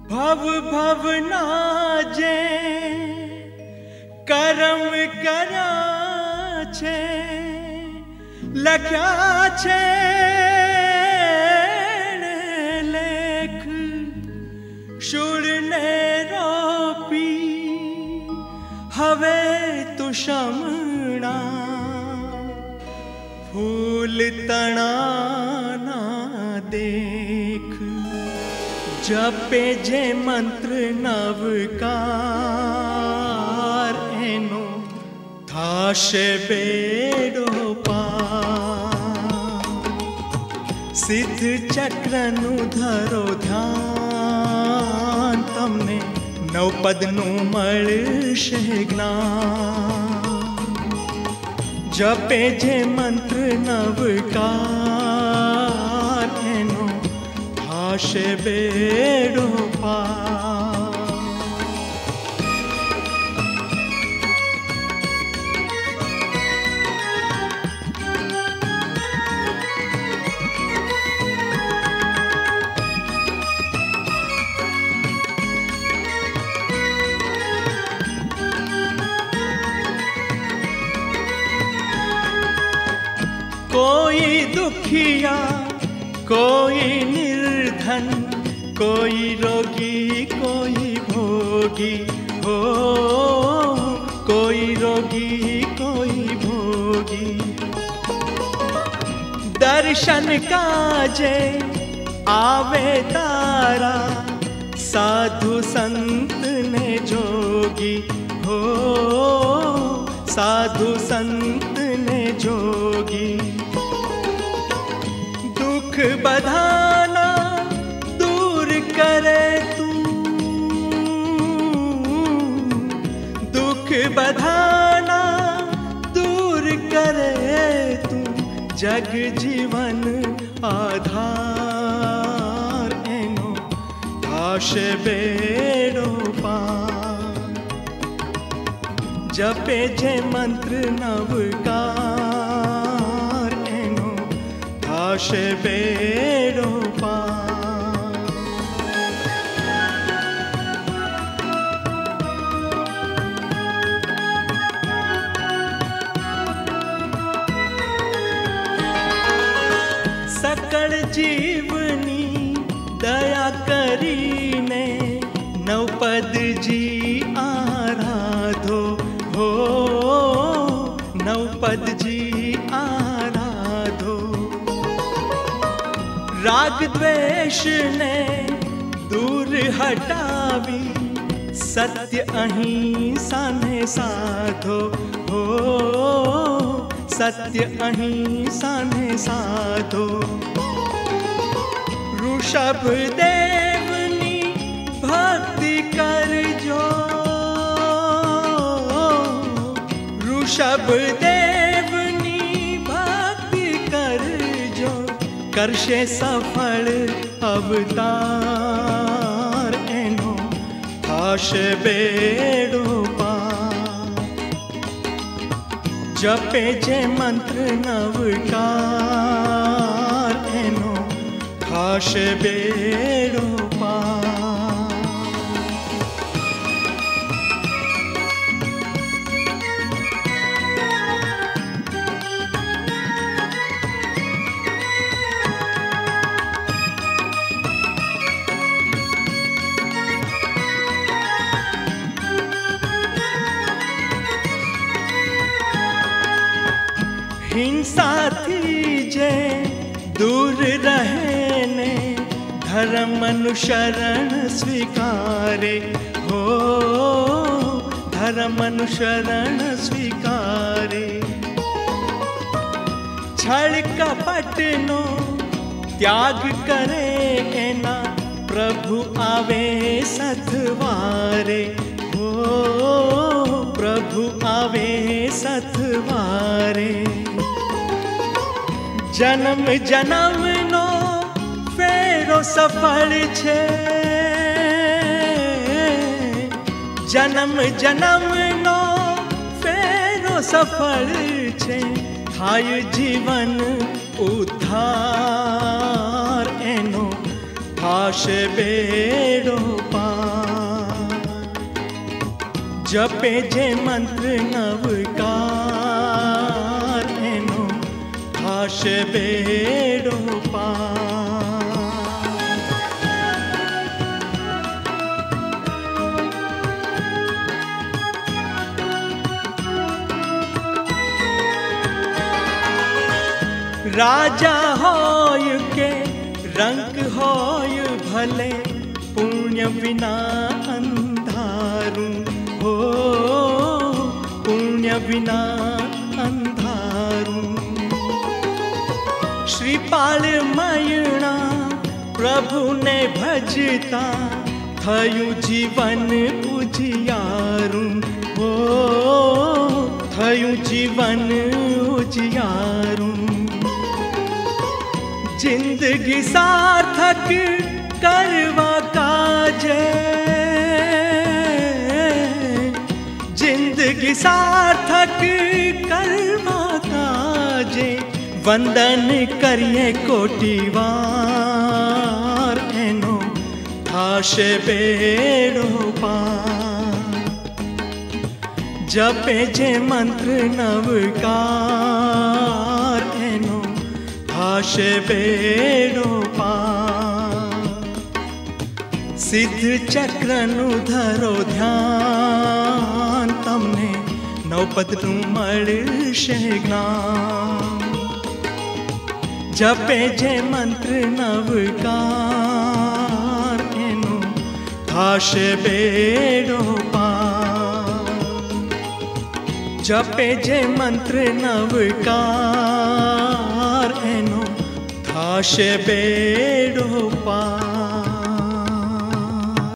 ભવ ભવના જે કરમ કર્યા છે લખ્યા છે લેખ શૂળને રોપી હવે તું શમણા ફૂલ તણાના દેખ જપે જે મંત્ર નવકાર એનો થાશે બેડો પાર સિદ્ધ ચક્રનું ધરો ધ્યાન તમને નવપદનું મળશે જ્ઞાન જપે જે મંત્ર નવકાર એનો થાશે બેડો પાર कोई दुखिया कोई निर्धन कोई रोगी कोई भोगी हो कोई रोगी कोई भोगी दर्शन काजे आवे तारा साधु संत ने जोगी हो साधु संत ने जोगी दुख बधाना दूर करे तू दुख बधाना दूर करे तू जग जीवन आधार एनो थाशे बेड़ो पार जपे जे मंत्र नवकार एनो थाशे बेड़ो पार सकल जीवनी दया करीने नवपद जी आराधो हो नवपद जी आराधो राग द्वेष ने दूर हटावी सत्य अहिंसा ने साधो हो सत्य अहिंसा ने साधो ऋषभ देवनी भक्ति करजो ऋषभ देवनी भक्ति करजो करशे सफल अवतार एनो थाशे बेड़ो पार जपे जे मंत्र नवकार एनो थाशे बेड़ो पार हिंसा थी जे दूर रहने धर्म अनुशरण स्वीकारे हो धर्म अनुशरण स्वीकारे छल कपट नो त्याग करे एना प्रभु आवे सतवारे हो प्रभु आवे सतवारे जन्म जन्म नो फेरो सफल छे जन्म जन्म नो फेरो सफल छे थाय जीवन उद्धार एनो थाशे बेड़ो पार। जपे जे मंत्र नवकार एनो थाशे बेड़ो पार। राजा होय के रंग होय भले पुण्य बिना अंधारू हो, पुण्य बिना अंधारू। श्रीपाल मयणा प्रभु ने भजता थयु जीवन उजियारू हो, थयु जीवन उजियारू। जिंदगी सार्थक करवा काजे, जिंदगी सार्थक करवा काजे। वंदन करिए कोटिवार एनो थाशे बेड़ो पार। जपे जे मंत्र नवकार एनो थाशे बेड़ो पार। सिद्ध चक्रनु धरो ध्यान तमने नवपदनु मळशे ज्ञान। जपे जे मंत्र नवकार एनो थाशे बेड़ो पार। जपे जे मंत्र नवकार एनो थाशे बेड़ो पार।